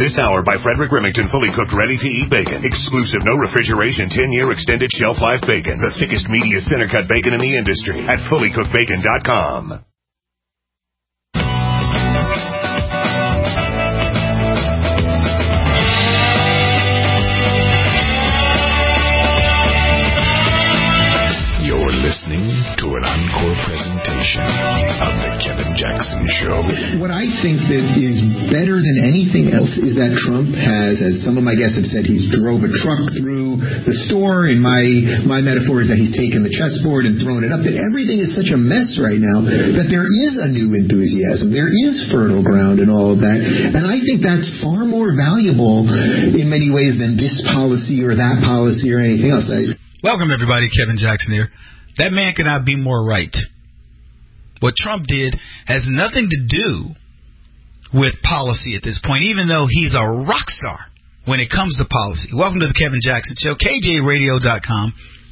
This hour by Frederick Remington, fully cooked, ready-to-eat bacon. Exclusive, no refrigeration, 10-year extended shelf life bacon. The thickest, meatiest center-cut bacon in the industry at fullycookedbacon.com. You're listening to an encore presentation of The Kevin Jackson Show. What I think that is better than anything else is that Trump has, as some of my guests have said, he's drove a truck through the store, and my metaphor is that he's taken the chessboard and thrown it up, that everything is such a mess right now that there is a new enthusiasm. There is fertile ground and all of that. And I think that's far more valuable in many ways than this policy or that policy or anything else. Welcome, everybody. Kevin Jackson here. That man cannot be more right. What Trump did has nothing to do with policy at this point, even though he's a rock star when it comes to policy. Welcome to the Kevin Jackson Show, KJRadio.com,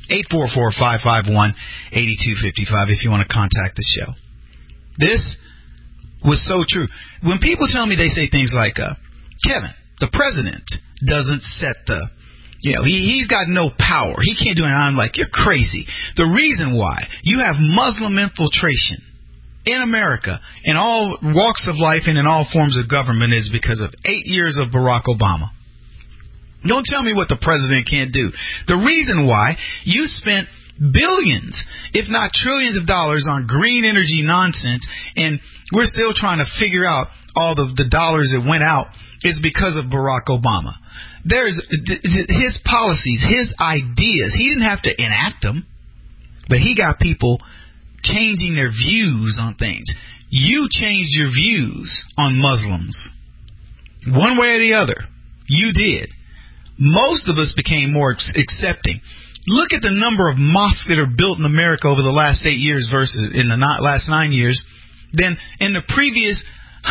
844-551-8255 if you want to contact the show. This was so true. When people tell me, they say things like, Kevin, the president doesn't set the... he's got no power. He can't do anything. I'm like, you're crazy. The reason why you have Muslim infiltration in America in all walks of life and in all forms of government is because of 8 years of Barack Obama. Don't tell me what the president can't do. The reason why you spent billions, if not trillions of dollars on green energy nonsense, and we're still trying to figure out all the dollars that went out, is because of Barack Obama. There's his policies, his ideas. He didn't have to enact them, but he got people changing their views on things. You changed your views on Muslims. One way or the other, you did. Most of us became more accepting. Look at the number of mosques that are built in America over the last 8 years versus in the last 9 years than in the previous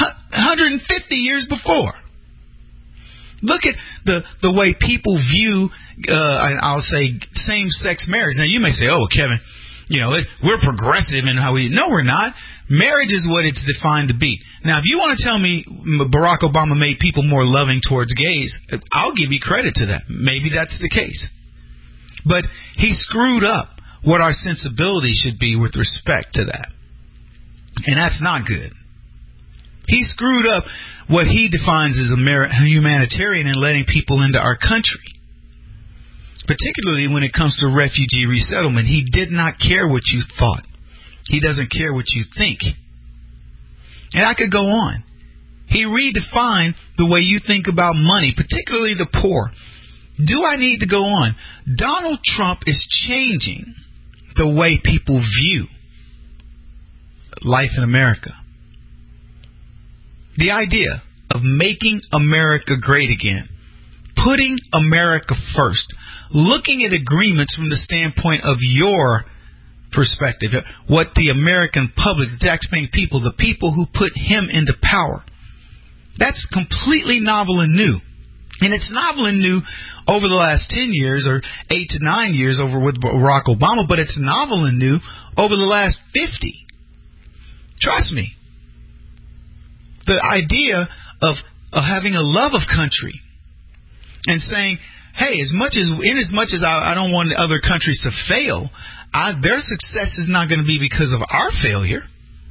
150 years before. Look at the way people view, I'll say, same-sex marriage. Now, you may say, oh, Kevin, we're progressive in how we... No, we're not. Marriage is what it's defined to be. Now, if you want to tell me Barack Obama made people more loving towards gays, I'll give you credit to that. Maybe that's the case. But he screwed up what our sensibility should be with respect to that. And that's not good. He screwed up what he defines as humanitarian and letting people into our country. Particularly when it comes to refugee resettlement. He did not care what you thought. He doesn't care what you think. And I could go on. He redefined the way you think about money, particularly the poor. Do I need to go on? Donald Trump is changing the way people view life in America. The idea of making America great again, putting America first, looking at agreements from the standpoint of your perspective, what the American public, the taxpaying people, the people who put him into power. That's completely novel and new. And it's novel and new over the last 10 years or 8 to 9 years over with Barack Obama, but it's novel and new over the last 50. Trust me. The idea of having a love of country and saying, hey, in as much as I don't want other countries to fail, their success is not going to be because of our failure.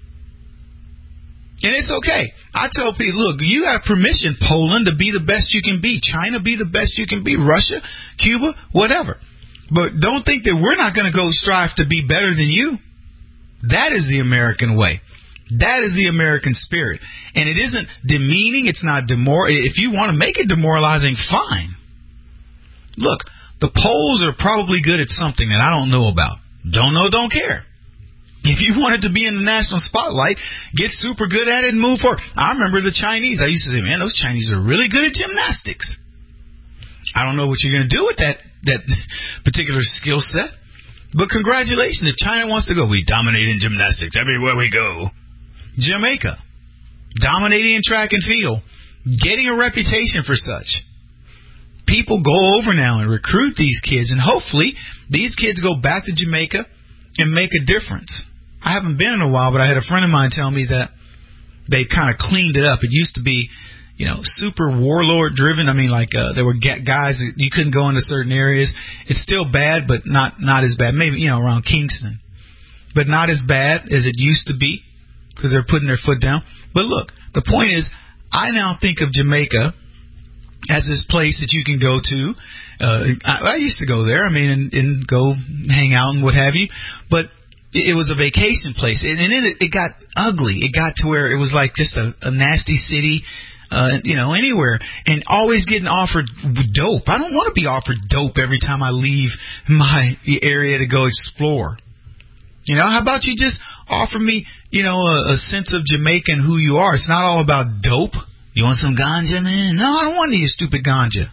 And it's okay. I tell people, look, you have permission, Poland, to be the best you can be. China, be the best you can be. Russia, Cuba, whatever. But don't think that we're not going to go strive to be better than you. That is the American way. That is the American spirit. And it isn't demeaning. It's not if you want to make it demoralizing, fine. Look, the polls are probably good at something that I don't know about. Don't know, don't care. If you wanted to be in the national spotlight, get super good at it and move forward. I remember the Chinese. I used to say, man, those Chinese are really good at gymnastics. I don't know what you're going to do with that particular skill set. But congratulations. If China wants to go, we dominate in gymnastics everywhere we go. Jamaica, dominating in track and field, getting a reputation for such. People go over now and recruit these kids, and hopefully these kids go back to Jamaica and make a difference. I haven't been in a while, but I had a friend of mine tell me that they kind of cleaned it up. It used to be, super warlord driven. I mean, like, there were guys that you couldn't go into certain areas. It's still bad, but not as bad. Maybe, around Kingston, but not as bad as it used to be because they're putting their foot down. But look, the point is, I now think of Jamaica as this place that you can go to. I used to go there, and go hang out and what have you, but it was a vacation place, and then it got ugly. It got to where it was like just a nasty city, anywhere, and always getting offered dope. I don't want to be offered dope every time I leave my area to go explore. How about you just offer me, a sense of Jamaican who you are? It's not all about dope. You want some ganja, man? No, I don't want any stupid ganja.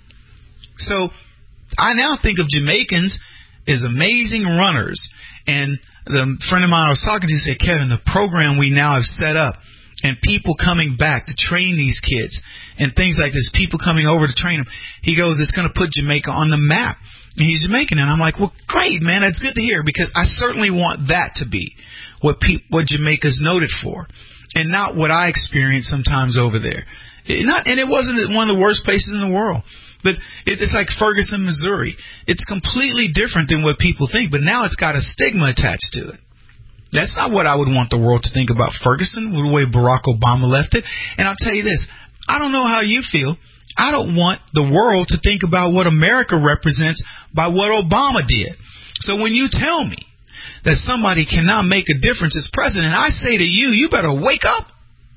So I now think of Jamaicans as amazing runners. And the friend of mine I was talking to said, Kevin, the program we now have set up and people coming back to train these kids and things like this, people coming over to train them, he goes, it's going to put Jamaica on the map. And he's Jamaican. And I'm like, well, great, man. That's good to hear, because I certainly want that to be what Jamaica's noted for, and not what I experience sometimes over there. And it wasn't one of the worst places in the world. But it's like Ferguson, Missouri. It's completely different than what people think, but now it's got a stigma attached to it. That's not what I would want the world to think about Ferguson, the way Barack Obama left it. And I'll tell you this, I don't know how you feel. I don't want the world to think about what America represents by what Obama did. So when you tell me that somebody cannot make a difference as president, I say to you, you better wake up.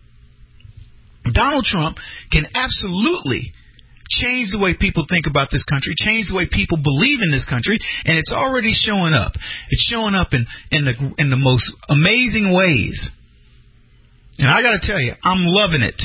Donald Trump can absolutely change the way people think about this country, change the way people believe in this country, and it's already showing up. It's showing up in the most amazing ways. And I got to tell you, I'm loving it.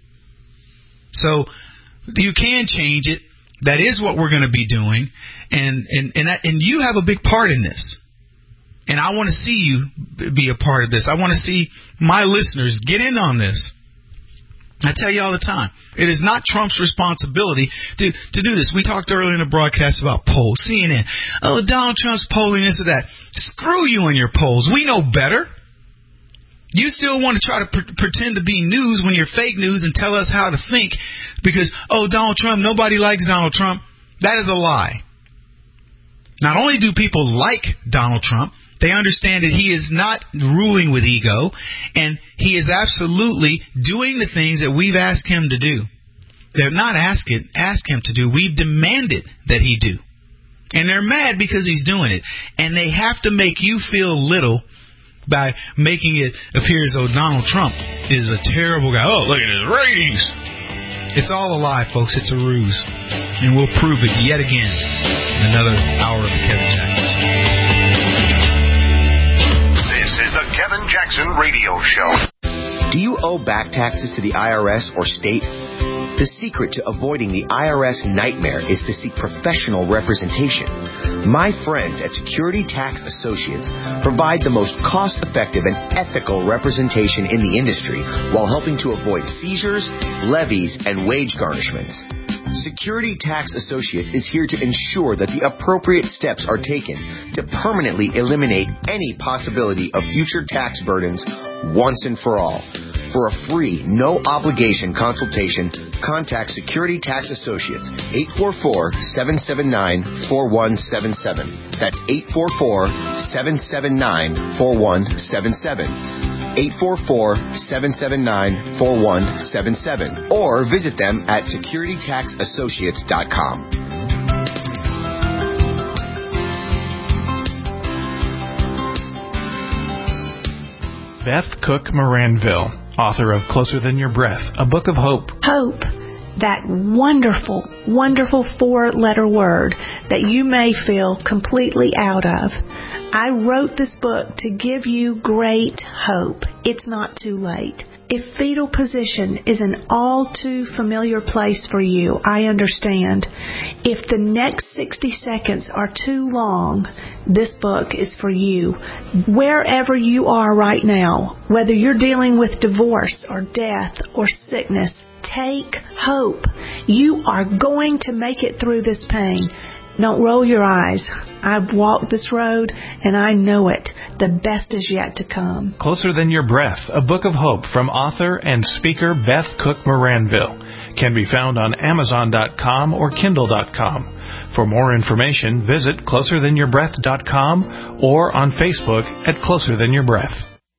So you can change it. That is what we're going to be doing, and you have a big part in this. And I want to see you be a part of this. I want to see my listeners get in on this. I tell you all the time, it is not Trump's responsibility to do this. We talked earlier in the broadcast about polls, CNN. Oh, Donald Trump's polling this or that. Screw you and your polls. We know better. You still want to try to pretend to be news when you're fake news and tell us how to think because, Donald Trump, nobody likes Donald Trump. That is a lie. Not only do people like Donald Trump, they understand that he is not ruling with ego, and he is absolutely doing the things that we've asked him to do. They're not ask him to do. We've demanded that he do. And they're mad because he's doing it. And they have to make you feel little by making it appear as though Donald Trump is a terrible guy. Oh, look at his ratings. It's all a lie, folks. It's a ruse. And we'll prove it yet again in another hour of the Kevin Jackson Show. This is the Kevin Jackson Radio Show. Do you owe back taxes to the IRS or state? The secret to avoiding the IRS nightmare is to seek professional representation. My friends at Security Tax Associates provide the most cost-effective and ethical representation in the industry while helping to avoid seizures, levies, and wage garnishments. Security Tax Associates is here to ensure that the appropriate steps are taken to permanently eliminate any possibility of future tax burdens once and for all. For a free, no-obligation consultation, contact Security Tax Associates, 844-779-4177. That's 844-779-4177. 844-779-4177. Or visit them at securitytaxassociates.com. Beth Cook Moranville, author of Closer Than Your Breath, a book of hope. Hope, that wonderful, wonderful four-letter word that you may feel completely out of. I wrote this book to give you great hope. It's not too late. If fetal position is an all too familiar place for you, I understand. If the next 60 seconds are too long, this book is for you. Wherever you are right now, whether you're dealing with divorce or death or sickness, take hope. You are going to make it through this pain. Don't roll your eyes. I've walked this road and I know it. the best is yet to come. Closer Than Your Breath, a book of hope from author and speaker Beth Cook Moranville, can be found on Amazon.com or Kindle.com. For more information, visit closerthanyourBreath.com or on Facebook at Closer Than Your Breath.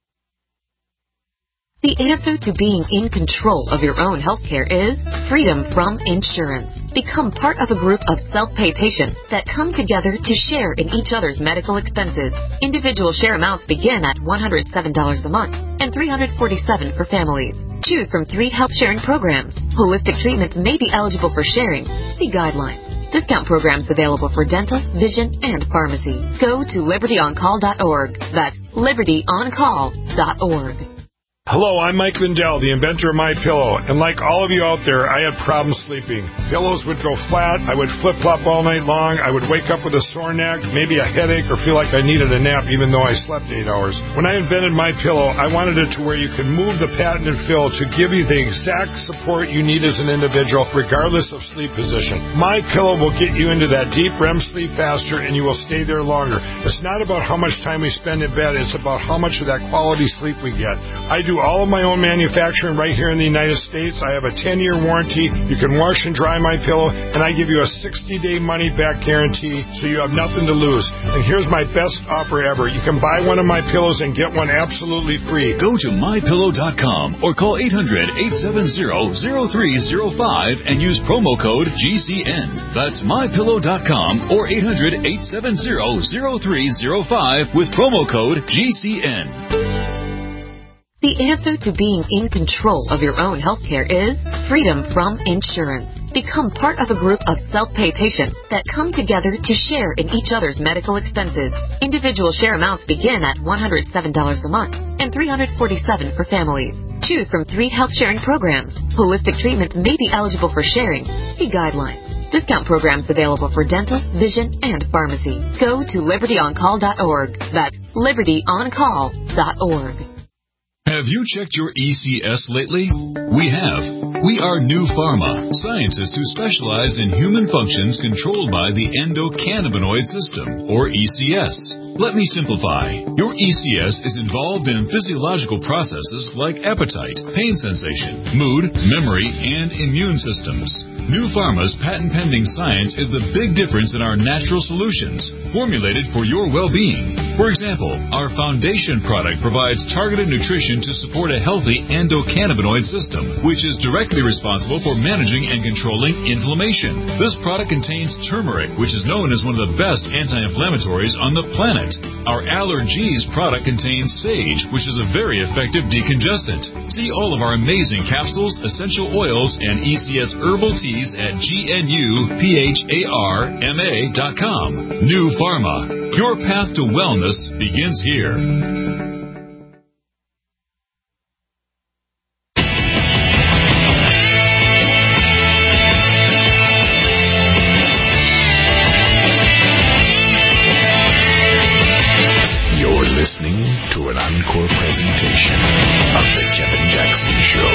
The answer to being in control of your own healthcare is freedom from insurance. Become part of a group of self-pay patients that come together to share in each other's medical expenses. Individual share amounts begin at $107 a month and $347 for families. Choose from 3 health sharing programs. Holistic treatments may be eligible for sharing. See guidelines. Discount programs available for dental, vision, and pharmacy. Go to libertyoncall.org. That's libertyoncall.org. Hello, I'm Mike Lindell, the inventor of MyPillow, and like all of you out there, I had problems sleeping. Pillows would go flat, I would flip-flop all night long, I would wake up with a sore neck, maybe a headache, or feel like I needed a nap even though I slept 8 hours. When I invented MyPillow, I wanted it to where you could move the patented fill to give you the exact support you need as an individual, regardless of sleep position. MyPillow will get you into that deep REM sleep faster, and you will stay there longer. It's not about how much time we spend in bed, it's about how much of that quality sleep we get. I do all of my own manufacturing right here in the United States. I have a 10-year warranty. You can wash and dry my pillow, and I give you a 60-day money-back guarantee, so you have nothing to lose. And here's my best offer ever. You can buy one of my pillows and get one absolutely free. Go to mypillow.com or call 800-870-0305 and use promo code GCN. That's mypillow.com or 800-870-0305 with promo code GCN. The answer to being in control of your own healthcare is freedom from insurance. Become part of a group of self-pay patients that come together to share in each other's medical expenses. Individual share amounts begin at $107 a month and $347 for families. Choose from 3 health sharing programs. Holistic treatments may be eligible for sharing. See guidelines. Discount programs available for dental, vision, and pharmacy. Go to libertyoncall.org. That's libertyoncall.org. Have you checked your ECS lately? We have. We are New Pharma, scientists who specialize in human functions controlled by the endocannabinoid system, or ECS. Let me simplify. Your ECS is involved in physiological processes like appetite, pain sensation, mood, memory, and immune systems. New Pharma's patent-pending science is the big difference in our natural solutions, formulated for your well-being. For example, our foundation product provides targeted nutrition to support a healthy endocannabinoid system, which is directly responsible for managing and controlling inflammation. This product contains turmeric, which is known as one of the best anti-inflammatories on the planet. Our Allergies product contains sage, which is a very effective decongestant. See all of our amazing capsules, essential oils, and ECS herbal teas at GNUPHARMA.com. New Pharma. Your path to wellness begins here. You're listening to an encore presentation of The Kevin Jackson Show.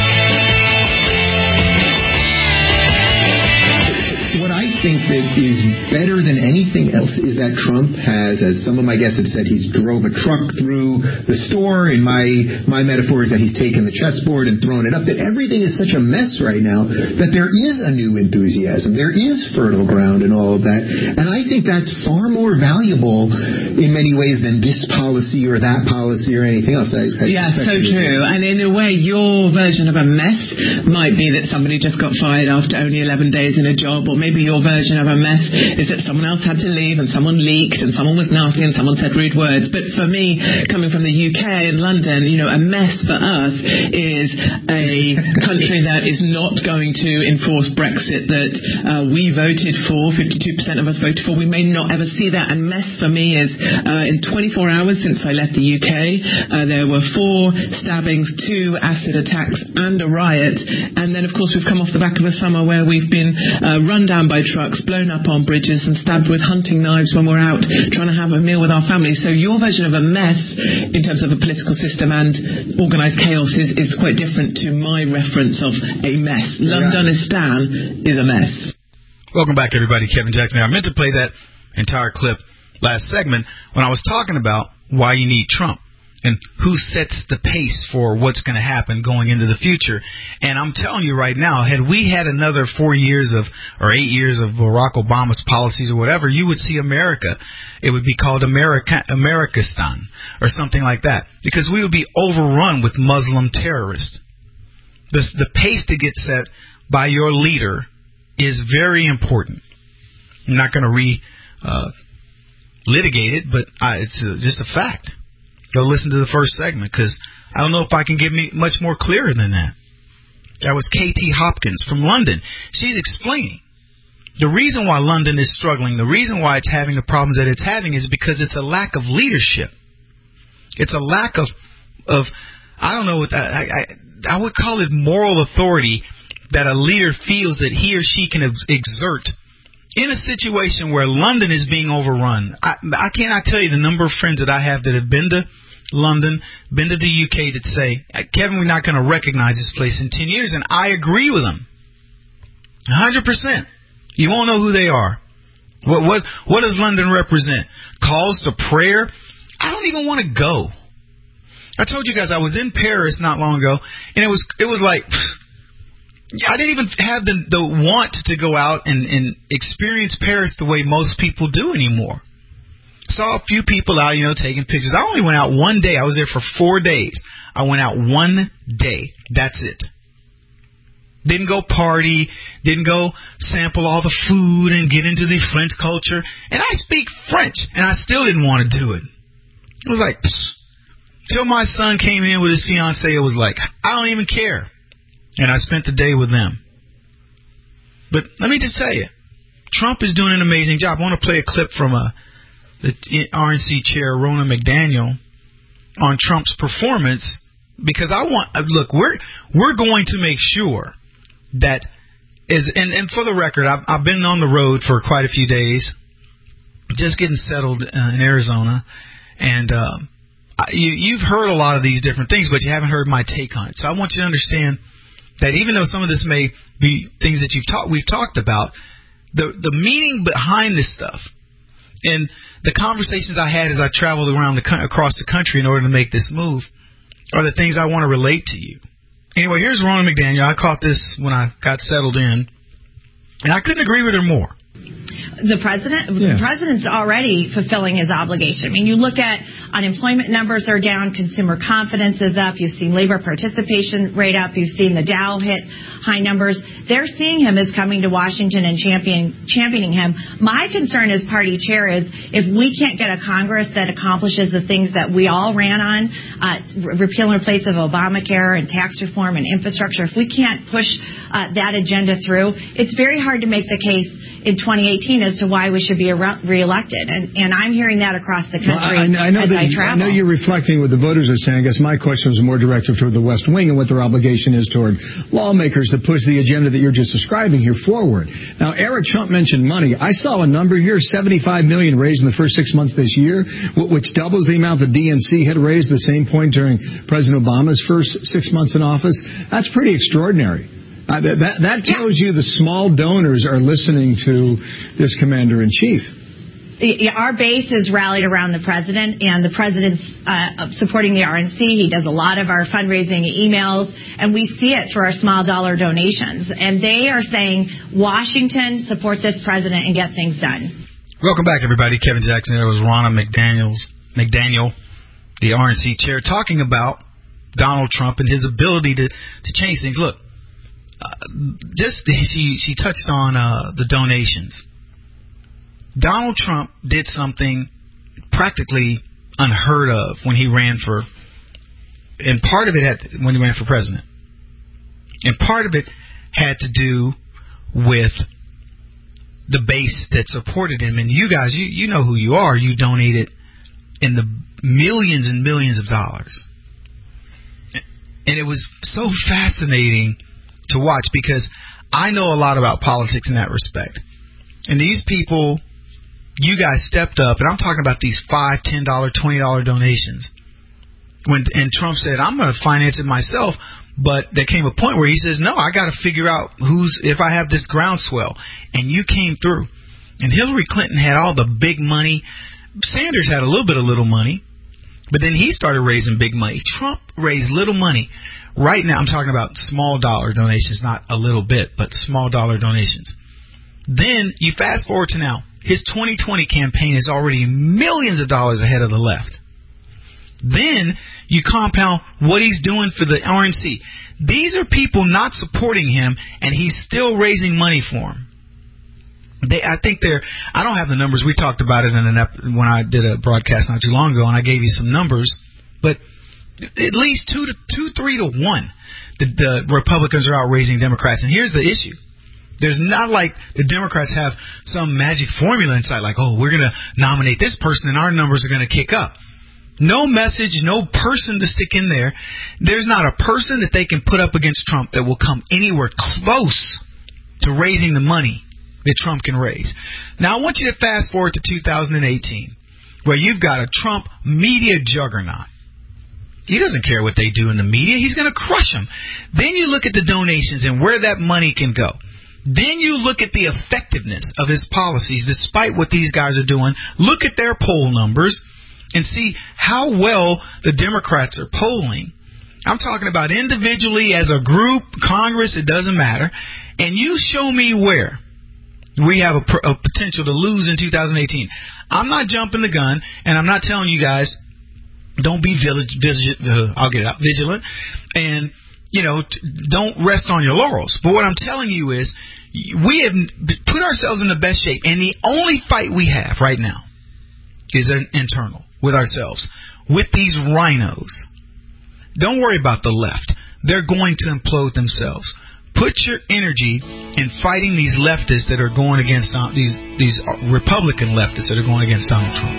What I think that is better than anything else is that Trump has, as some of my guests have said, he's drove a truck through the store. And my metaphor is that he's taken the chessboard and thrown it up. That everything is such a mess right now that there is a new enthusiasm. There is fertile ground and all of that. And I think that's far more valuable in many ways than this policy or that policy or anything else. Yeah, so true. And in a way, your version of a mess might be that somebody just got fired after only 11 days in a job, or maybe your version of a mess is that someone else had to leave and someone leaked and someone was nasty and someone said rude words. But for me, coming from the UK and London, a mess for us is a country that is not going to enforce Brexit that we voted for, 52% of us voted for. We may not ever see that. And mess for me is in 24 hours since I left the UK, there were 4 stabbings, 2 acid attacks and a riot. And then, of course, we've come off the back of a summer where we've been run down by trucks, blown up on bridges and stabbed with hunting knives when we're out trying to have a meal with our families. So your version of a mess in terms of a political system and organised chaos is quite different to my reference of a mess. Londonistan is a mess. Welcome back, everybody. Kevin Jackson. I meant to play that entire clip last segment when I was talking about why you need Trump and who sets the pace for what's going to happen going into the future. And I'm telling you right now, had we had another 4 years or 8 years of Barack Obama's policies or whatever, you would see America. It would be called Amerikistan or something like that, because we would be overrun with Muslim terrorists. The pace to get set by your leader is very important. I'm not going to litigate it, but it's just a fact. Go listen to the first segment, because I don't know if I can get me much more clearer than that. That was KT Hopkins from London. She's explaining the reason why London is struggling, the reason why it's having the problems that it's having is because it's a lack of leadership. It's a lack of I don't know what I would call it moral authority that a leader feels that he or she can exert in a situation where London is being overrun. I cannot tell you the number of friends that I have that have been to London, been to the UK, that say, Kevin, we're not going to recognize this place in 10 years. And I agree with them. 100%. You won't know who they are. What does London represent? Calls to prayer? I don't even want to go. I told you guys I was in Paris not long ago, and it was like, I didn't even have the want to go out and experience Paris the way most people do anymore. Saw a few people out, taking pictures. I only went out one day. I was there for 4 days. I went out one day. That's it. Didn't go party. Didn't go sample all the food and get into the French culture. And I speak French, and I still didn't want to do it. It was like, till my son came in with his fiancée, it was like, I don't even care. And I spent the day with them. But let me just tell you, Trump is doing an amazing job. I want to play a clip from the RNC chair, Ronna McDaniel, on Trump's performance, because we're going to make sure that and for the record, I've been on the road for quite a few days, just getting settled in Arizona, and you've heard a lot of these different things, but you haven't heard my take on it. So I want you to understand that even though some of this may be things that we've talked about, the meaning behind this stuff and the conversations I had as I traveled across the country in order to make this move are the things I want to relate to you. Anyway, here's Ronna McDaniel. I caught this when I got settled in, and I couldn't agree with her more. The president's already fulfilling his obligation. I mean, you look at unemployment numbers are down, consumer confidence is up, you've seen labor participation rate up, you've seen the Dow hit high numbers. They're seeing him as coming to Washington and championing him. My concern as party chair is if we can't get a Congress that accomplishes the things that we all ran on, repeal and replace of Obamacare and tax reform and infrastructure, if we can't push that agenda through, it's very hard to make the case in 2018 as to why we should be reelected. And I'm hearing that across the country as I travel. I know you're reflecting what the voters are saying. I guess my question was more directed toward the West Wing and what their obligation is toward lawmakers that push the agenda that you're just describing here forward. Now, Eric Trump mentioned money. I saw a number here, $75 million raised in the first 6 months this year, which doubles the amount the DNC had raised at the same point during President Obama's first 6 months in office. That's pretty extraordinary. That tells you the small donors are listening to this commander-in-chief. Our base is rallied around the president, and the president's supporting the RNC. He does a lot of our fundraising emails, and we see it through our small dollar donations. And they are saying, Washington, support this president and get things done. Welcome back, everybody. Kevin Jackson. There was Ronna McDaniel, the RNC chair, talking about Donald Trump and his ability to change things. Look. She touched on the donations. Donald Trump did something practically unheard of when he ran for, and part of it when he ran for president, and part of it had to do with the base that supported him. And you guys, you know who you are. You donated in the millions and millions of dollars, and it was so fascinating to watch, because I know a lot about politics in that respect. And these people, you guys stepped up, and I'm talking about these $5, $10, $20 donations. And Trump said, I'm going to finance it myself, but there came a point where he says, no, I got to figure out if I have this groundswell. And you came through. And Hillary Clinton had all the big money. Sanders had a little money. But then he started raising big money. Trump raised little money. Right now, I'm talking about small dollar donations, not a little bit, but small dollar donations. Then you fast forward to now. His 2020 campaign is already millions of dollars ahead of the left. Then you compound what he's doing for the RNC. These are people not supporting him, and he's still raising money for them. I don't have the numbers. We talked about it when I did a broadcast not too long ago, and I gave you some numbers. But at least 3 to 1, the Republicans are outraising Democrats. And here's the issue. There's not like the Democrats have some magic formula inside, like, oh, we're going to nominate this person and our numbers are going to kick up. No message, no person to stick in there. There's not a person that they can put up against Trump that will come anywhere close to raising the money that Trump can raise. Now, I want you to fast forward to 2018, where you've got a Trump media juggernaut. He doesn't care what they do in the media. He's going to crush them. Then you look at the donations and where that money can go. Then you look at the effectiveness of his policies, despite what these guys are doing. Look at their poll numbers and see how well the Democrats are polling. I'm talking about individually, as a group, Congress, it doesn't matter. And you show me where we have a potential to lose in 2018. I'm not jumping the gun, and I'm not telling you guys, don't be vigilant, and, don't rest on your laurels. But what I'm telling you is, we have put ourselves in the best shape, and the only fight we have right now is internal, with ourselves, with these rhinos. Don't worry about the left. They're going to implode themselves. Put your energy in fighting these leftists that are going against these Republican leftists that are going against Donald Trump.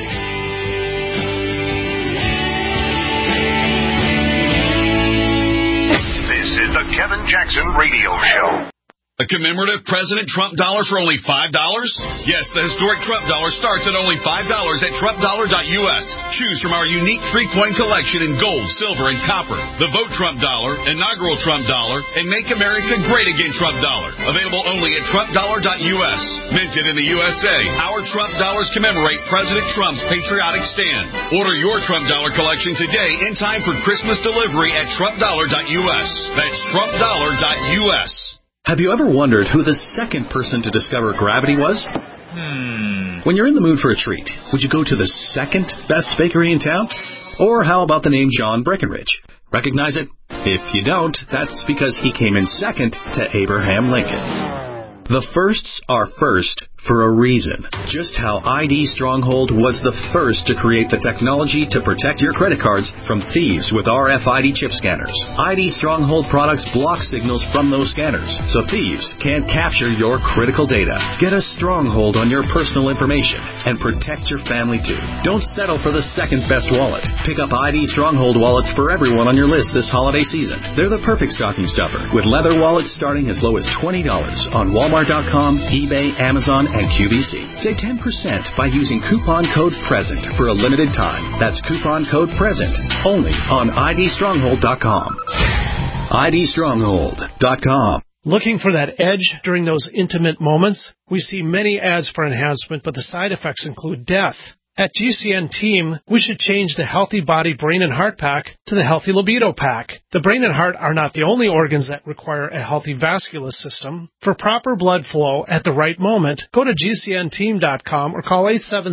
This is the Kevin Jackson Radio Show. A commemorative President Trump dollar for only $5? Yes, the historic Trump dollar starts at only $5 at TrumpDollar.us. Choose from our unique 3-coin collection in gold, silver, and copper. The Vote Trump dollar, inaugural Trump dollar, and Make America Great Again Trump dollar. Available only at TrumpDollar.us. Minted in the USA, our Trump dollars commemorate President Trump's patriotic stand. Order your Trump dollar collection today in time for Christmas delivery at TrumpDollar.us. That's TrumpDollar.us. Have you ever wondered who the second person to discover gravity was? When you're in the mood for a treat, would you go to the second best bakery in town? Or how about the name John Breckenridge? Recognize it? If you don't, that's because he came in second to Abraham Lincoln. The firsts are first for a reason. Just how ID Stronghold was the first to create the technology to protect your credit cards from thieves with RFID chip scanners. ID Stronghold products block signals from those scanners, so thieves can't capture your critical data. Get a stronghold on your personal information and protect your family too. Don't settle for the second best wallet. Pick up ID Stronghold wallets for everyone on your list this holiday season. They're the perfect stocking stuffer, with leather wallets starting as low as $20 on Walmart.com, eBay, Amazon, and QVC. Save 10% by using coupon code PRESENT for a limited time. That's coupon code PRESENT only on IDStronghold.com. IDStronghold.com. Looking for that edge during those intimate moments? We see many ads for enhancement, but the side effects include death. At GCN Team, we should change the Healthy Body Brain and Heart Pack to the Healthy Libido Pack. The brain and heart are not the only organs that require a healthy vascular system. For proper blood flow at the right moment, go to GCNteam.com or call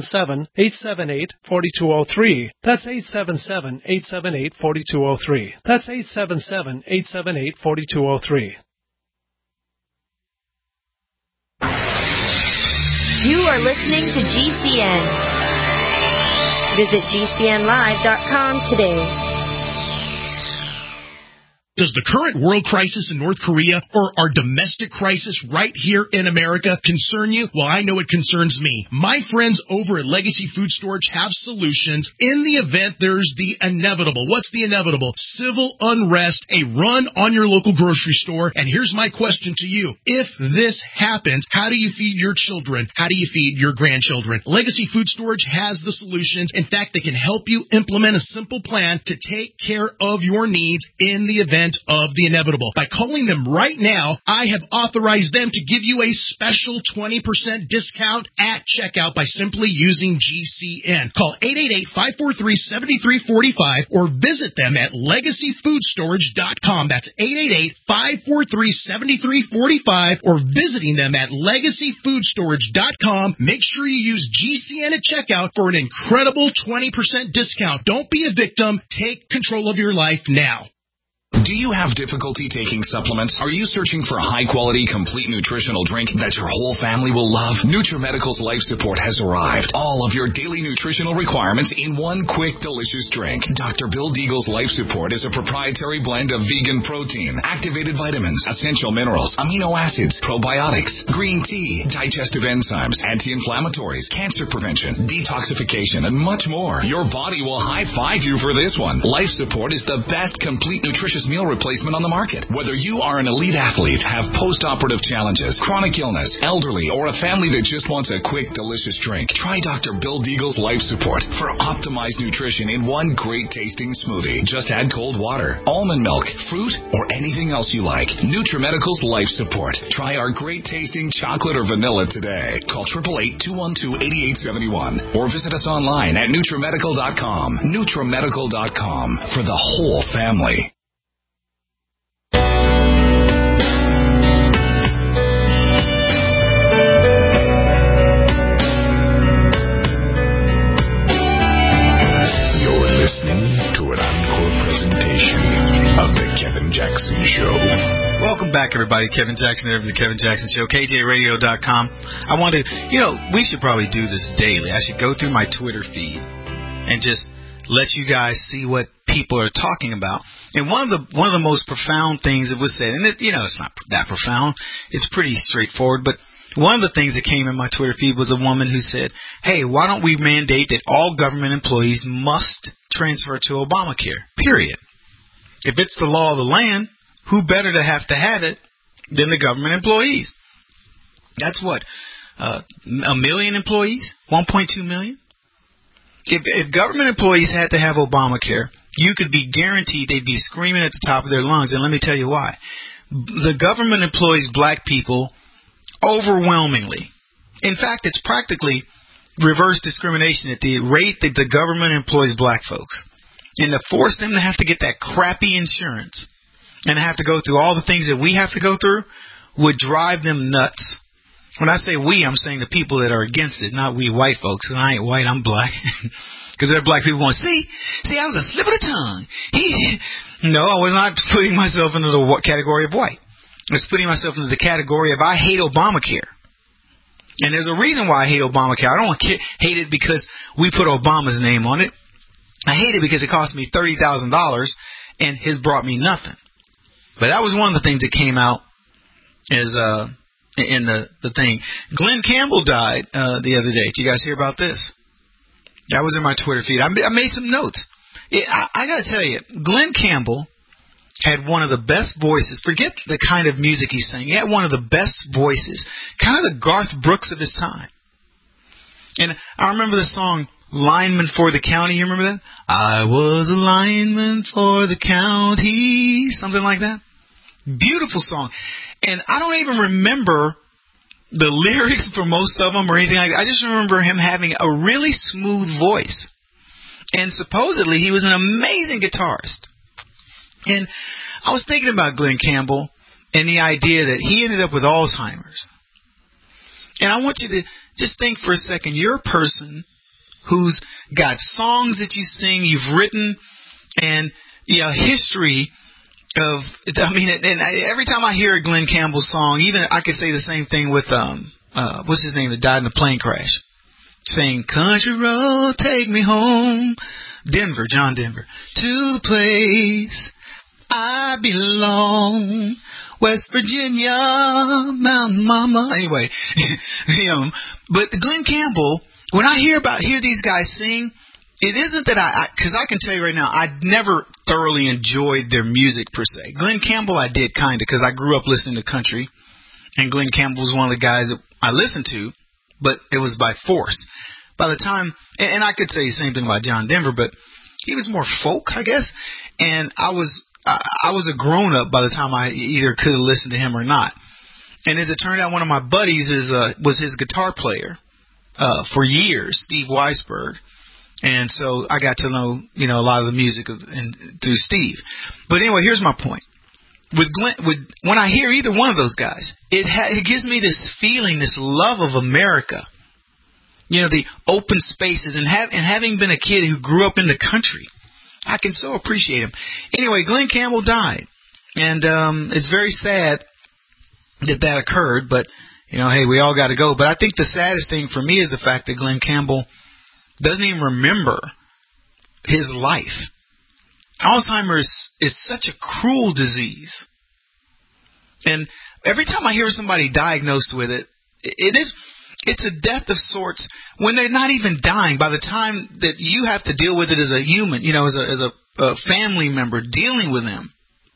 877-878-4203. That's 877-878-4203. That's 877-878-4203. You are listening to GCN. Visit GCNlive.com today. Does the current world crisis in North Korea or our domestic crisis right here in America concern you? Well, I know it concerns me. My friends over at Legacy Food Storage have solutions in the event there's the inevitable. What's the inevitable? Civil unrest, a run on your local grocery store. And here's my question to you. If this happens, how do you feed your children? How do you feed your grandchildren? Legacy Food Storage has the solutions. In fact, they can help you implement a simple plan to take care of your needs in the event prevent of the inevitable. By calling them right now, I have authorized them to give you a special 20% discount at checkout by simply using GCN. Call 888-543-7345 or visit them at LegacyFoodStorage.com. That's 888-543-7345 or visiting them at LegacyFoodStorage.com. Make sure you use GCN at checkout for an incredible 20% discount. Don't be a victim. Take control of your life now. Do you have difficulty taking supplements? Are you searching for a high-quality, complete nutritional drink that your whole family will love? NutriMedical's Life Support has arrived. All of your daily nutritional requirements in one quick, delicious drink. Dr. Bill Deagle's Life Support is a proprietary blend of vegan protein, activated vitamins, essential minerals, amino acids, probiotics, green tea, digestive enzymes, anti-inflammatories, cancer prevention, detoxification, and much more. Your body will high-five you for this one. Life Support is the best complete nutritious meal replacement on the market. Whether you are an elite athlete, have post-operative challenges, chronic illness, elderly, or a family that just wants a quick, delicious drink, try Dr. Bill Deagle's Life Support for optimized nutrition in one great tasting smoothie. Just add cold water, almond milk, fruit, or anything else you like. NutriMedical's Life Support. Try our great tasting chocolate or vanilla today. Call 888-212-8871 or visit us online at NutriMedical.com. NutriMedical.com for the whole family. Of the Kevin Jackson Show. Welcome back, everybody. Kevin Jackson here for the Kevin Jackson Show, KJRadio.com. I wanted, we should probably do this daily. I should go through my Twitter feed and just let you guys see what people are talking about. And one of the most profound things that was said, and it's not that profound, it's pretty straightforward, but one of the things that came in my Twitter feed was a woman who said, hey, why don't we mandate that all government employees must transfer to Obamacare, period. If it's the law of the land, who better to have it than the government employees? That's what, a million employees? 1.2 million? If government employees had to have Obamacare, you could be guaranteed they'd be screaming at the top of their lungs, and let me tell you why. The government employs black people overwhelmingly. In fact, it's practically reverse discrimination at the rate that the government employs black folks. And to force them to have to get that crappy insurance and have to go through all the things that we have to go through would drive them nuts. When I say we, I'm saying the people that are against it, not we white folks. And I ain't white, I'm black. Because there are black people going, see, I was a slip of the tongue. No, I was not putting myself into the category of white. I was putting myself into the category of I hate Obamacare. And there's a reason why I hate Obamacare. I don't hate it because we put Obama's name on it. I hate it because it cost me $30,000 and has brought me nothing. But that was one of the things that came out as in the thing. Glenn Campbell died the other day. Did you guys hear about this? That was in my Twitter feed. I made some notes. I got to tell you, Glenn Campbell had one of the best voices. Forget the kind of music he sang. He had one of the best voices, kind of the Garth Brooks of his time. And I remember the song Lineman for the County. You remember that? I was a lineman for the county. Something like that. Beautiful song. And I don't even remember the lyrics for most of them or anything like that. I just remember him having a really smooth voice. And supposedly he was an amazing guitarist. And I was thinking about Glenn Campbell and the idea that he ended up with Alzheimer's. And I want you to just think for a second, you're a person who's got songs that you sing, you've written, and history of. And every time I hear a Glenn Campbell song, even I could say the same thing with what's his name that died in the plane crash, saying "Country Road, take me home, Denver, John Denver, to the place I belong." West Virginia, Mountain Mama. Anyway, but Glenn Campbell, when I hear these guys sing, it isn't that because I can tell you right now, I never thoroughly enjoyed their music per se. Glenn Campbell I did kind of because I grew up listening to country, and Glenn Campbell was one of the guys that I listened to, but it was by force. By the time, and I could say the same thing about John Denver, but he was more folk, I guess, and I was I was a grown up by the time I either could listen to him or not. And as it turned out, one of my buddies was his guitar player for years, Steve Weisberg. And so I got to know, a lot of the music through Steve. But anyway, here's my point. With Glenn, when I hear either one of those guys, it gives me this feeling, this love of America. The open spaces, and having been a kid who grew up in the country, I can so appreciate him. Anyway, Glenn Campbell died, and it's very sad that occurred. But hey, we all got to go. But I think the saddest thing for me is the fact that Glenn Campbell doesn't even remember his life. Alzheimer's is such a cruel disease. And every time I hear somebody diagnosed with it, it's a death of sorts when they're not even dying. By the time that you have to deal with it as a human, as a family member dealing with them.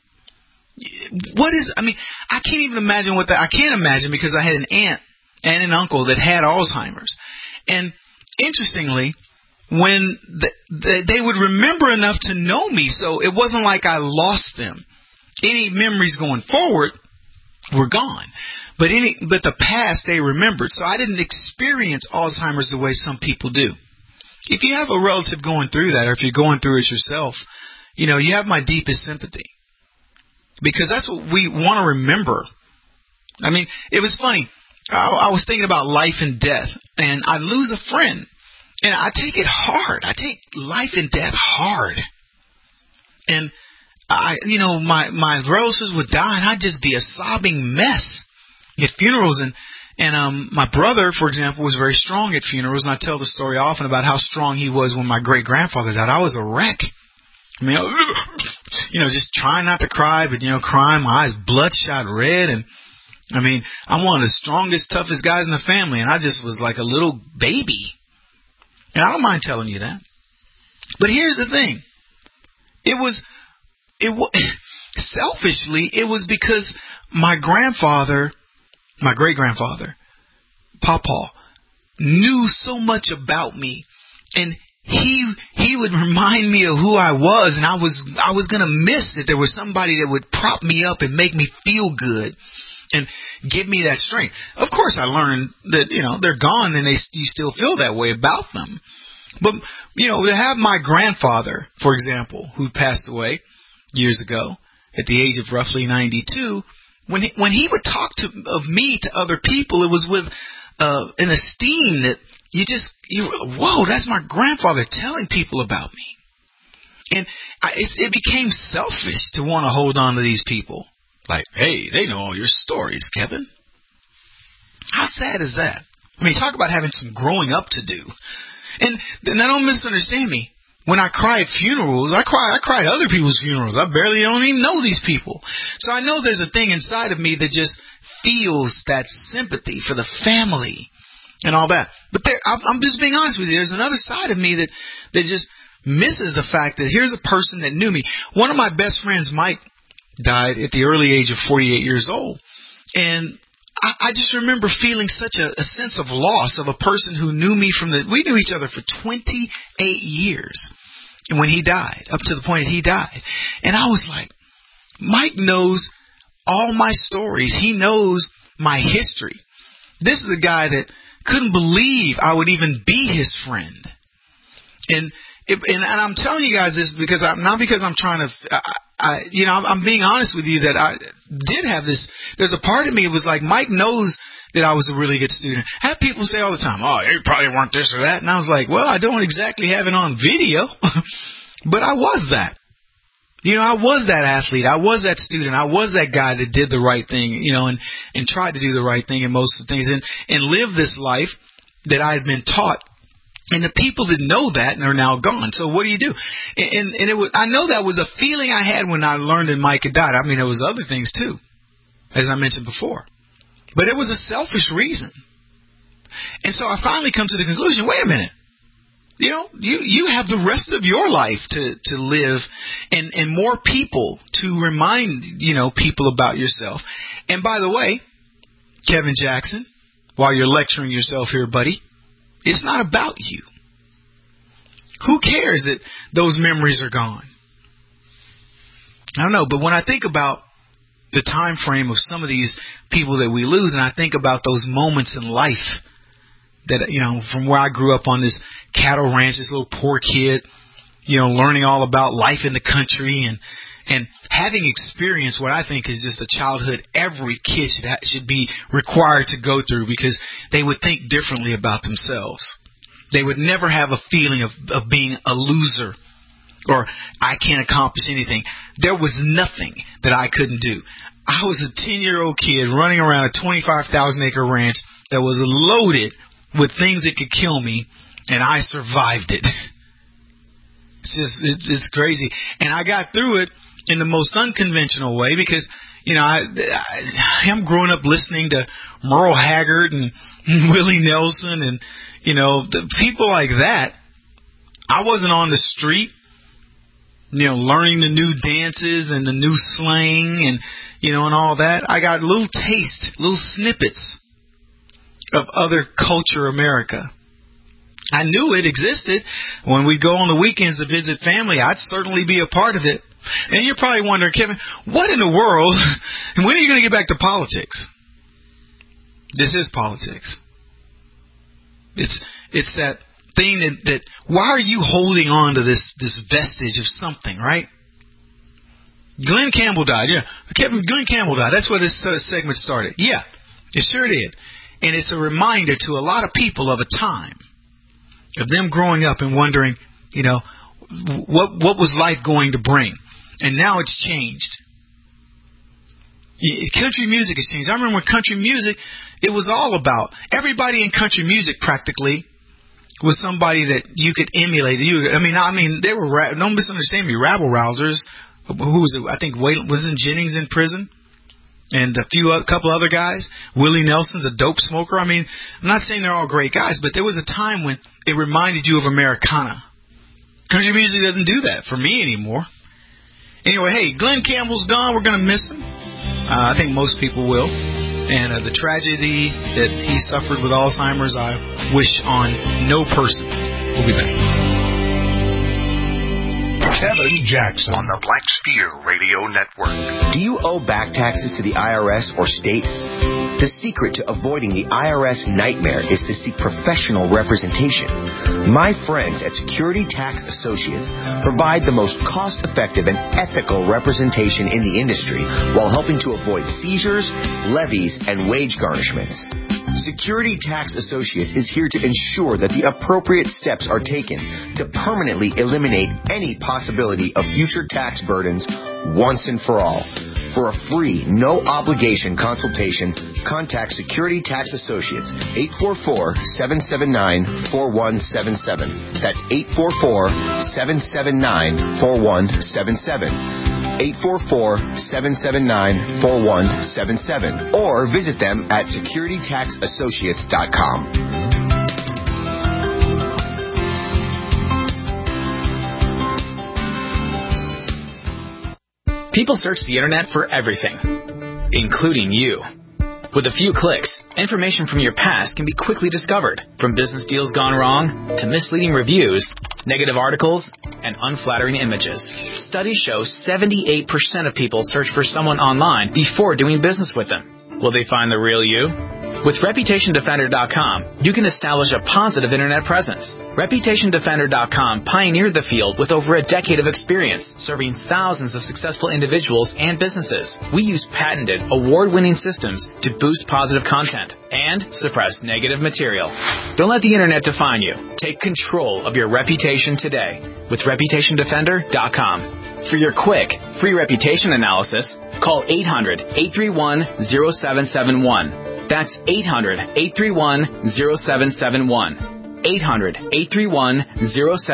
I can't even imagine I can't imagine, because I had an aunt and an uncle that had Alzheimer's. And interestingly, when they would remember enough to know me, so it wasn't like I lost them. Any memories going forward were gone, but the past they remembered. So I didn't experience Alzheimer's the way some people do. If you have a relative going through that, or if you're going through it yourself, you have my deepest sympathy, because that's what we want to remember. It was funny. I was thinking about life and death, and I lose a friend. And I take it hard. I take life and death hard. And my relatives would die, and I'd just be a sobbing mess at funerals. And my brother, for example, was very strong at funerals, and I tell the story often about how strong he was when my great grandfather died. I was a wreck. Just trying not to cry, but crying, my eyes bloodshot red, and I'm one of the strongest, toughest guys in the family, and I just was like a little baby. And I don't mind telling you that. But here's the thing. It was selfishly, it was because my grandfather, my great-grandfather, Papa, knew so much about me. And he would remind me of who I was, and I was going to miss that there was somebody that would prop me up and make me feel good and give me that strength. Of course, I learned that, they're gone, and you still feel that way about them. But, to have my grandfather, for example, who passed away years ago at the age of roughly 92, when he would talk of me to other people, it was with an esteem that whoa, that's my grandfather telling people about me. And it became selfish to want to hold on to these people. Like, hey, they know all your stories, Kevin. How sad is that? Talk about having some growing up to do. And now don't misunderstand me. When I cry at funerals, I cry at other people's funerals. I don't even know these people. So I know there's a thing inside of me that just feels that sympathy for the family and all that. But I'm just being honest with you. There's another side of me that just misses the fact that here's a person that knew me. One of my best friends, Mike, died at the early age of 48 years old. And I just remember feeling such a sense of loss of a person who knew me we knew each other for 28 years. And when he died, up to the point that he died. And I was like, Mike knows all my stories. He knows my history. This is a guy that couldn't believe I would even be his friend. And I'm telling you guys this because I'm trying to, I'm being honest with you that I did have this. There's a part of me that was like, Mike knows that I was a really good student. I have people say all the time, oh, you probably weren't this or that. And I was like, well, I don't exactly have it on video, but I was that. I was that athlete. I was that student. I was that guy that did the right thing, and tried to do the right thing in most of the things and live this life that I had been taught. And the people that know that are now gone. So what do you do? And I know that was a feeling I had when I learned that Mike had died. There was other things too, as I mentioned before. But it was a selfish reason. And so I finally come to the conclusion, wait a minute. You have the rest of your life to live and more people to remind, people about yourself. And by the way, Kevin Jackson, while you're lecturing yourself here, buddy, it's not about you. Who cares that those memories are gone? I don't know, but when I think about the time frame of some of these people that we lose, and I think about those moments in life that, from where I grew up on this cattle ranch, this little poor kid, learning all about life in the country and having experienced what I think is just a childhood every kid should be required to go through, because they would think differently about themselves. They would never have a feeling of being a loser or I can't accomplish anything. There was nothing that I couldn't do. I was a 10-year-old kid running around a 25,000-acre ranch that was loaded with things that could kill me, and I survived it. It's crazy. And I got through it in the most unconventional way because, I'm growing up listening to Merle Haggard and Willie Nelson and, the people like that. I wasn't on the street, learning the new dances and the new slang and, and all that. I got little snippets of other culture America. I knew it existed. When we'd go on the weekends to visit family, I'd certainly be a part of it. And you're probably wondering, Kevin, what in the world, and when are you going to get back to politics? This is politics. It's that thing that why are you holding on to this vestige of something, right? Glenn Campbell died. Yeah, Glenn Campbell died. That's where this segment started. Yeah, it sure did. And it's a reminder to a lot of people of a time of them growing up and wondering, what was life going to bring? And now it's changed. Country music has changed. I remember when country music, it was all about, everybody in country music practically was somebody that you could emulate. They were, don't misunderstand me, rabble-rousers. Who was it? I think wasn't Jennings in prison? And a couple other guys. Willie Nelson's a dope smoker. I'm not saying they're all great guys, but there was a time when it reminded you of Americana. Country music doesn't do that for me anymore. Anyway, hey, Glenn Campbell's gone. We're going to miss him. I think most people will. And the tragedy that he suffered with Alzheimer's, I wish on no person. We'll be back. Kevin Jackson on the Black Spear Radio Network. Do you owe back taxes to the IRS or state? The secret to avoiding the IRS nightmare is to seek professional representation. My friends at Security Tax Associates provide the most cost-effective and ethical representation in the industry while helping to avoid seizures, levies, and wage garnishments. Security Tax Associates is here to ensure that the appropriate steps are taken to permanently eliminate any possibility of future tax burdens once and for all. For a free, no-obligation consultation, contact Security Tax Associates, 844-779-4177. That's 844-779-4177. 844-779-4177. Or visit them at securitytaxassociates.com. People search the internet for everything, including you. With a few clicks, information from your past can be quickly discovered, from business deals gone wrong to misleading reviews, negative articles, and unflattering images. Studies show 78% of people search for someone online before doing business with them. Will they find the real you? With ReputationDefender.com, you can establish a positive internet presence. ReputationDefender.com pioneered the field with over a decade of experience, serving thousands of successful individuals and businesses. We use patented, award-winning systems to boost positive content and suppress negative material. Don't let the internet define you. Take control of your reputation today with ReputationDefender.com. For your quick, free reputation analysis, call 800-831-0771. That's 800-831-0771.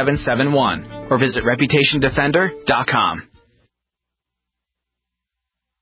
800-831-0771. Or visit ReputationDefender.com.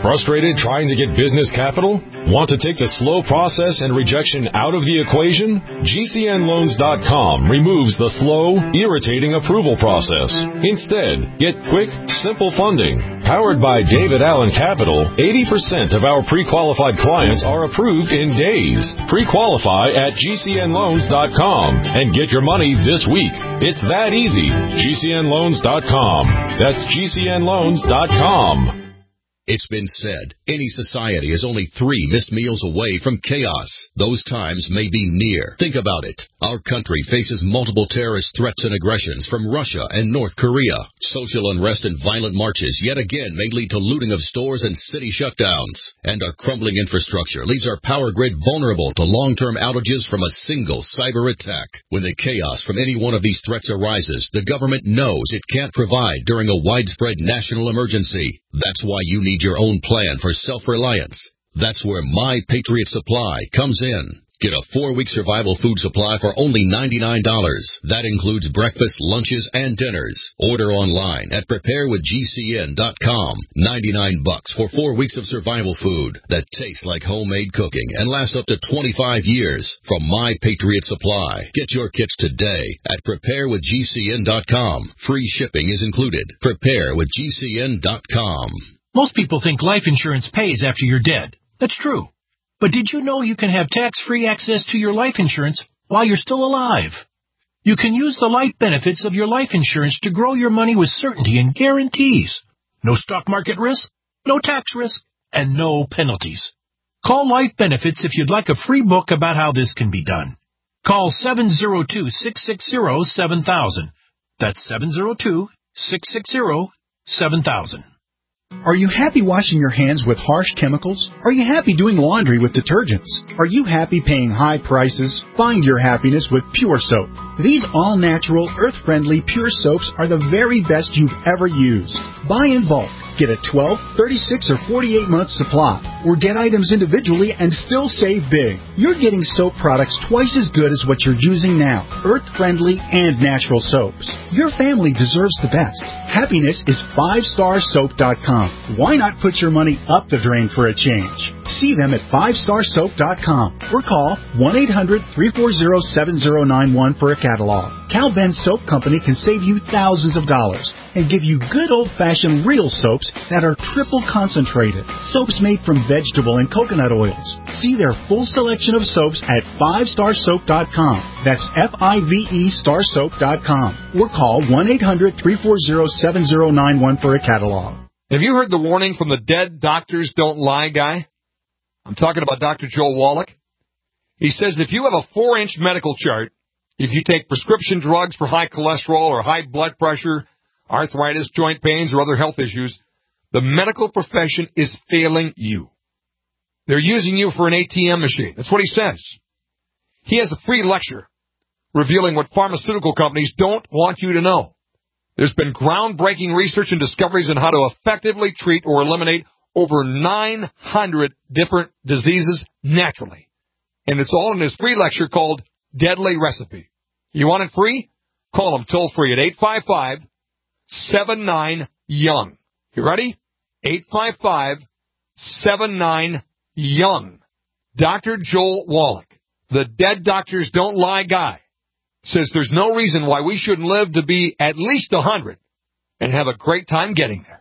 Frustrated trying to get business capital? Want to take the slow process and rejection out of the equation? GCNLoans.com removes the slow, irritating approval process. Instead, get quick, simple funding. Powered by David Allen Capital, 80% of our pre-qualified clients are approved in days. Pre-qualify at GCNLoans.com and get your money this week. It's that easy. GCNLoans.com. That's GCNLoans.com. It's been said, any society is only 3 missed meals away from chaos. Those times may be near. Think about it. Our country faces multiple terrorist threats and aggressions from Russia and North Korea. Social unrest and violent marches yet again may lead to looting of stores and city shutdowns. And our crumbling infrastructure leaves our power grid vulnerable to long-term outages from a single cyber attack. When the chaos from any one of these threats arises, the government knows it can't provide during a widespread national emergency. That's why you need your own plan for self-reliance. That's where My Patriot Supply comes in. Get a 4-week survival food supply for only $99. That includes breakfast, lunches, and dinners. Order online at preparewithgcn.com. $99 for 4 weeks of survival food that tastes like homemade cooking and lasts up to 25 years from My Patriot Supply. Get your kits today at preparewithgcn.com. Free shipping is included. Preparewithgcn.com. Most people think life insurance pays after you're dead. That's true. But did you know you can have tax-free access to your life insurance while you're still alive? You can use the life benefits of your life insurance to grow your money with certainty and guarantees. No stock market risk, no tax risk, and no penalties. Call Life Benefits if you'd like a free book about how this can be done. Call 702-660-7000. That's 702-660-7000. Are you happy washing your hands with harsh chemicals? Are you happy doing laundry with detergents? Are you happy paying high prices? Find your happiness with Pure Soap. These all-natural, earth-friendly Pure Soaps are the very best you've ever used. Buy in bulk. Get a 12, 36, or 48-month supply. Or get items individually and still save big. You're getting soap products twice as good as what you're using now. Earth-friendly and natural soaps. Your family deserves the best. Happiness is 5starsoap.com. Why not put your money up the drain for a change? See them at 5starsoap.com or call 1-800-340-7091 for a catalog. Cal Ben Soap Company can save you thousands of dollars and give you good old-fashioned real soaps that are triple concentrated. Soaps made from vegetable and coconut oils. See their full selection of soaps at 5starsoap.com. That's F-I-V-E starsoap.com. Or call 1-800-340-7091 for a catalog. Have you heard the warning from the Dead Doctors Don't Lie guy? I'm talking about Dr. Joel Wallach. He says if you have a 4-inch medical chart, if you take prescription drugs for high cholesterol or high blood pressure, arthritis, joint pains, or other health issues, the medical profession is failing you. They're using you for an ATM machine. That's what he says. He has a free lecture revealing what pharmaceutical companies don't want you to know. There's been groundbreaking research and discoveries on how to effectively treat or eliminate over 900 different diseases naturally. And it's all in his free lecture called Deadly Recipe. You want it free? Call him toll-free at 855-79-YOUNG. You ready? 855-79-YOUNG. Dr. Joel Wallach, the Dead Doctors Don't Lie guy, says there's no reason why we shouldn't live to be at least 100 and have a great time getting there.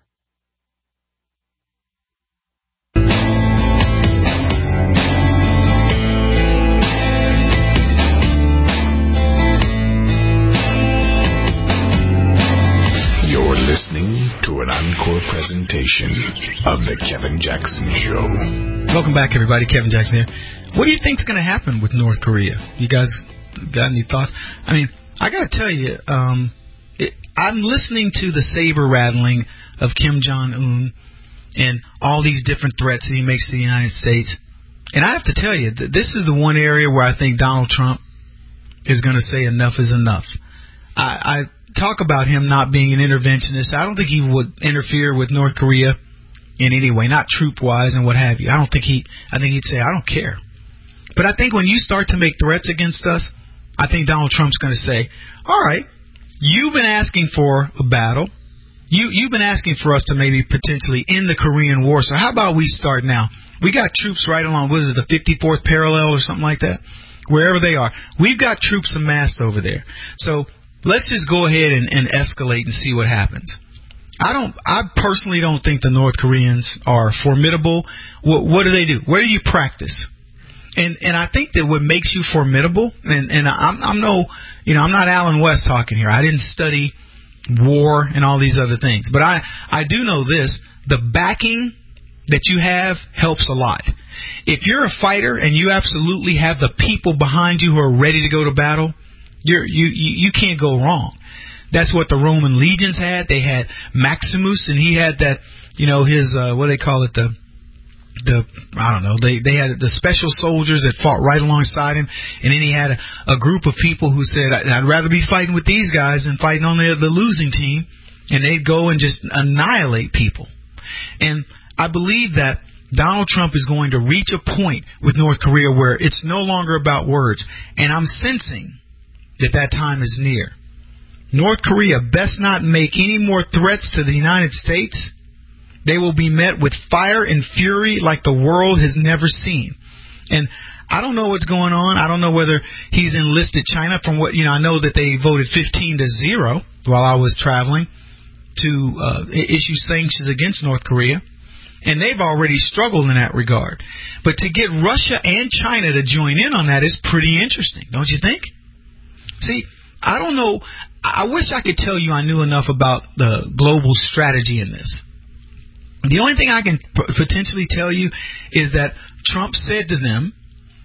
You're listening to an encore presentation of The Kevin Jackson Show. Welcome back, everybody. Kevin Jackson here. What do you think's going to happen with North Korea? You guys got any thoughts? I mean, I got to tell you, I'm listening to the saber rattling of Kim Jong-un and all these different threats that he makes to the United States. And I have to tell you, this is the one area where I think Donald Trump is going to say enough is enough. I talk about him not being an interventionist. I don't think he would interfere with North Korea in any way, not troop-wise and what have you. I think he'd say, I don't care. But I think when you start to make threats against us, I think Donald Trump's going to say, all right, you've been asking for a battle. You've been asking for us to maybe potentially end the Korean War. So how about we start now? We got troops right along, what is it, the 54th parallel or something like that? Wherever they are. We've got troops amassed over there. So let's just go ahead and escalate and see what happens. I personally don't think the North Koreans are formidable. What do they do? Where do you practice? And I think that what makes you formidable, and I'm not Alan West talking here. I didn't study war and all these other things. But I do know this. The backing that you have helps a lot. If you're a fighter and you absolutely have the people behind you who are ready to go to battle, you can't go wrong. That's what the Roman legions had. They had Maximus, and he had that, his, what do they call it, I don't know, they had the special soldiers that fought right alongside him, and then he had a group of people who said, I'd rather be fighting with these guys than fighting on the losing team, and they'd go and just annihilate people. And I believe that Donald Trump is going to reach a point with North Korea where it's no longer about words, and I'm sensing that time is near. North Korea best not make any more threats to the United States. They will be met with fire and fury like the world has never seen. And I don't know what's going on. I don't know whether he's enlisted China from what, I know that they voted 15-0 while I was traveling to issue sanctions against North Korea. And they've already struggled in that regard. But to get Russia and China to join in on that is pretty interesting, don't you think? See, I don't know. I wish I could tell you I knew enough about the global strategy in this. The only thing I can potentially tell you is that Trump said to them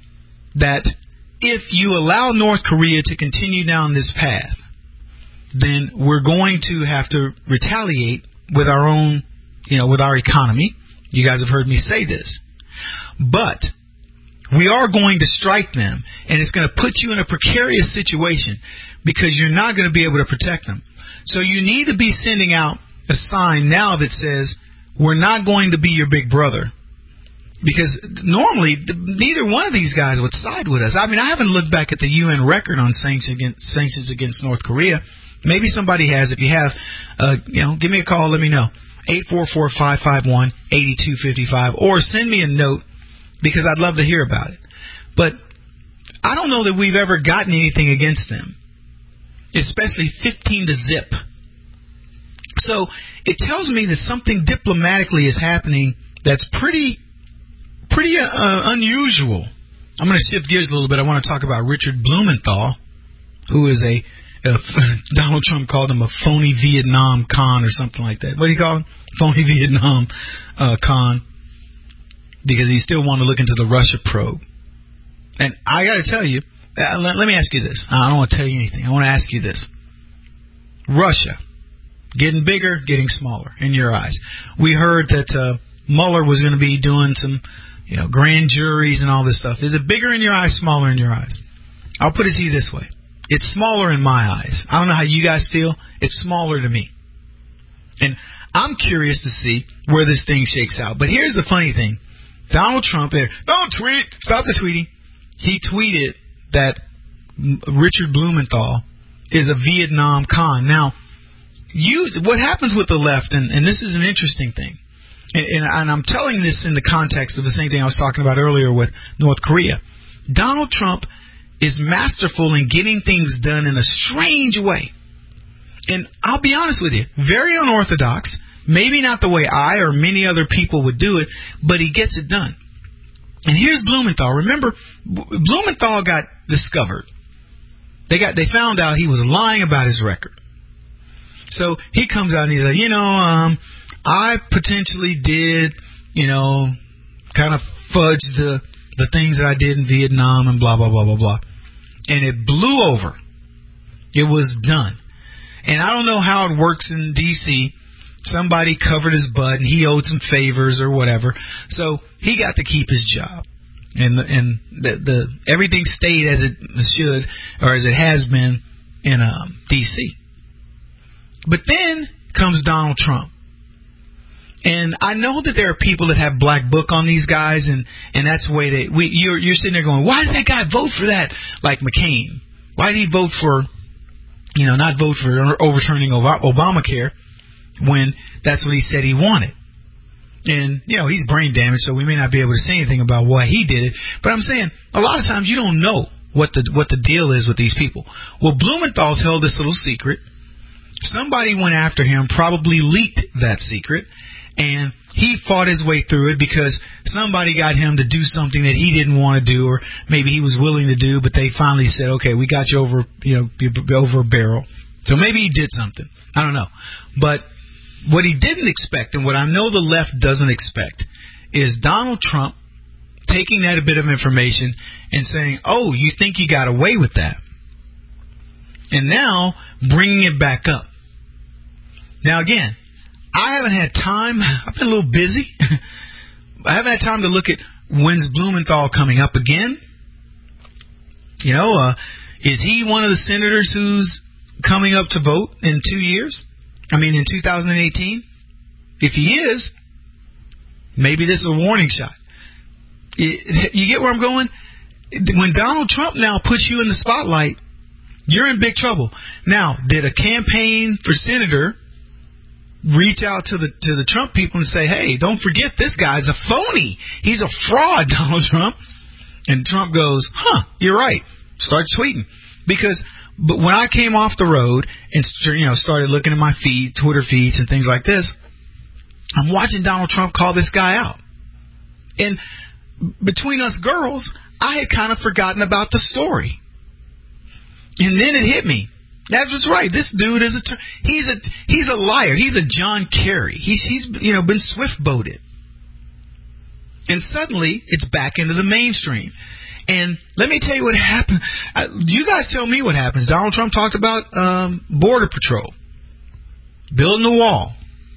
that if you allow North Korea to continue down this path, then we're going to have to retaliate with our own, with our economy. You guys have heard me say this. But we are going to strike them, and it's going to put you in a precarious situation because you're not going to be able to protect them. So you need to be sending out a sign now that says, we're not going to be your big brother. Because normally, neither one of these guys would side with us. I mean, I haven't looked back at the UN record on sanctions against North Korea. Maybe somebody has. If you have, give me a call, let me know. 844-551-8255. Or send me a note, because I'd love to hear about it. But I don't know that we've ever gotten anything against them, especially 15-0. So it tells me that something diplomatically is happening that's pretty unusual. I'm going to shift gears a little bit. I want to talk about Richard Blumenthal, who is Donald Trump called him a phony Vietnam con or something like that. What do you call him? Phony Vietnam con. Because he still wanted to look into the Russia probe. And I got to tell you, let me ask you this. I don't want to tell you anything. I want to ask you this. Russia, getting bigger, getting smaller in your eyes. We heard that Mueller was going to be doing some, grand juries and all this stuff. Is it bigger in your eyes, smaller in your eyes? I'll put it to you this way. It's smaller in my eyes. I don't know how you guys feel. It's smaller to me. And I'm curious to see where this thing shakes out. But here's the funny thing. Donald Trump, don't tweet, stop the tweeting. He tweeted that Richard Blumenthal is a Vietnam con. Now, what happens with the left, and this is an interesting thing, and I'm telling this in the context of the same thing I was talking about earlier with North Korea. Donald Trump is masterful in getting things done in a strange way. And I'll be honest with you, very unorthodox. Maybe not the way I or many other people would do it, but he gets it done. And here's Blumenthal. Remember, Blumenthal got discovered. They found out he was lying about his record. So he comes out and he's like, I potentially did, kind of fudge the things that I did in Vietnam and blah, blah, blah, blah, blah. And it blew over. It was done. And I don't know how it works in D.C., somebody covered his butt and he owed some favors or whatever. So he got to keep his job. And the everything stayed as it should, or as it has been in D.C. But then comes Donald Trump. And I know that there are people that have black book on these guys, and that's the way you're sitting there going, why did that guy vote for that? Like McCain. Why did he vote for, not vote for overturning Obamacare? when that's what he said he wanted. And, he's brain damaged, so we may not be able to say anything about why he did it. But I'm saying, a lot of times you don't know what the deal is with these people. Well, Blumenthal's held this little secret. Somebody went after him, probably leaked that secret, and he fought his way through it because somebody got him to do something that he didn't want to do, or maybe he was willing to do, but they finally said, okay, we got you over a barrel. So maybe he did something. I don't know. But what he didn't expect, and what I know the left doesn't expect, is Donald Trump taking that bit of information and saying, oh, you think you got away with that? And now bringing it back up. Now, again, I haven't had time. I've been a little busy. I haven't had time to look at when's Blumenthal coming up again. Is he one of the senators who's coming up to vote in 2 years? I mean, in 2018? If he is, maybe this is a warning shot. You get where I'm going? When Donald Trump now puts you in the spotlight, you're in big trouble. Now, did a campaign for senator reach out to the Trump people and say, hey, don't forget this guy's a phony. He's a fraud, Donald Trump. And Trump goes, you're right. Start tweeting. But when I came off the road and started looking at my feed, Twitter feeds and things like this, I'm watching Donald Trump call this guy out. And between us girls, I had kind of forgotten about the story. And then it hit me. That was right. This dude is he's a liar. He's a John Kerry. He's been swift-boated. And suddenly it's back into the mainstream. And let me tell you what happened. You guys tell me what happens. Donald Trump talked about Border Patrol building a wall.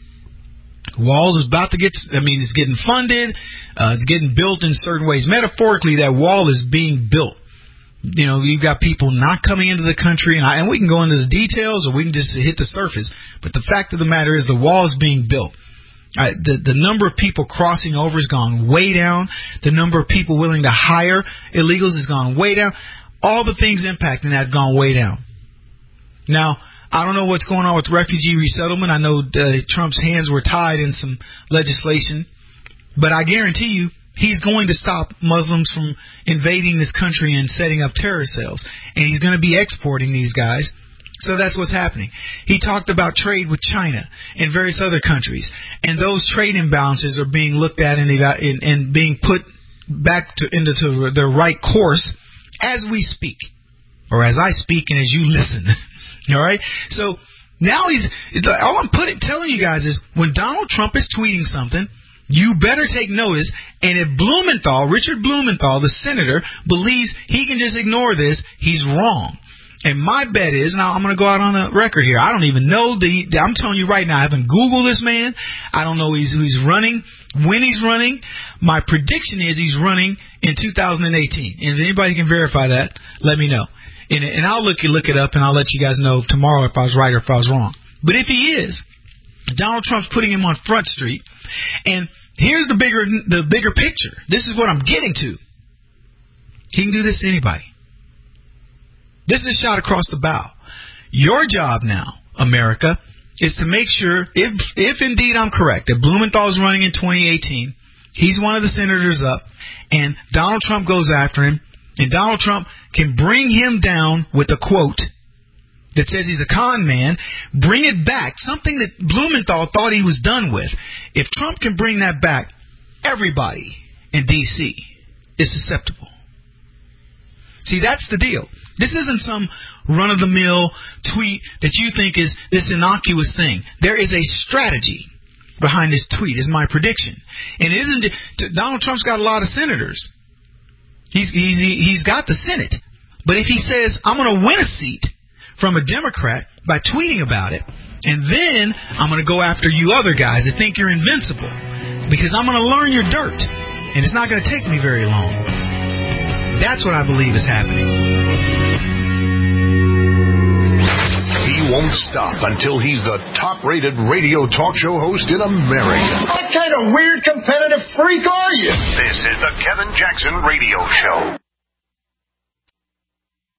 Walls is about to it's getting funded. It's getting built in certain ways. Metaphorically, that wall is being built. You've got people not coming into the country, and we can go into the details or we can just hit the surface. But the fact of the matter is the wall is being built. The number of people crossing over has gone way down. The number of people willing to hire illegals has gone way down. All the things impacting that have gone way down. Now, I don't know what's going on with refugee resettlement. I know Trump's hands were tied in some legislation. But I guarantee you, he's going to stop Muslims from invading this country and setting up terrorist cells. And he's going to be exporting these guys. So that's what's happening. He talked about trade with China and various other countries. And those trade imbalances are being looked at and being put back into their right course as we speak. Or as I speak and as you listen. All right? So now all I'm telling you guys is when Donald Trump is tweeting something, you better take notice. And if Richard Blumenthal, the senator, believes he can just ignore this, he's wrong. And my bet is, now I'm going to go out on the record here, I don't even know, I'm telling you right now, I haven't Googled this man. I don't know who he's running, when he's running. My prediction is he's running in 2018. And if anybody can verify that, let me know. And I'll look it up and I'll let you guys know tomorrow if I was right or if I was wrong. But if he is, Donald Trump's putting him on Front Street. And here's the bigger picture. This is what I'm getting to. He can do this to anybody. This is a shot across the bow. Your job now, America, is to make sure, if indeed I'm correct, that Blumenthal is running in 2018, he's one of the senators up, and Donald Trump goes after him, and Donald Trump can bring him down with a quote that says he's a con man, bring it back, something that Blumenthal thought he was done with. If Trump can bring that back, everybody in D.C. is susceptible. See, that's the deal. This isn't some run-of-the-mill tweet that you think is this innocuous thing. There is a strategy behind this tweet, is my prediction. And it isn't Donald Trump's got a lot of senators. He's got the Senate. But if he says, I'm going to win a seat from a Democrat by tweeting about it, and then I'm going to go after you other guys that think you're invincible, because I'm going to learn your dirt, and it's not going to take me very long. That's what I believe is happening. He won't stop until he's the top-rated radio talk show host in America. What kind of weird competitive freak are you? This is the Kevin Jackson Radio Show.